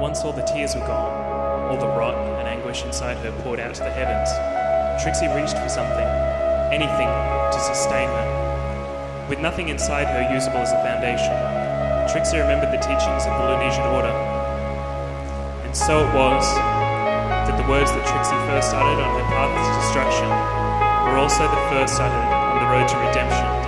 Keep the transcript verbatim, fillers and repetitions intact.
once all the tears were gone, all the rot and anguish inside her poured out to the heavens, Trixie reached for something, anything to sustain her. With nothing inside her usable as a foundation, Trixie remembered the teachings of the Lunesian order. And so it was that the words that Trixie first uttered on her path to destruction were also the first uttered on the road to redemption.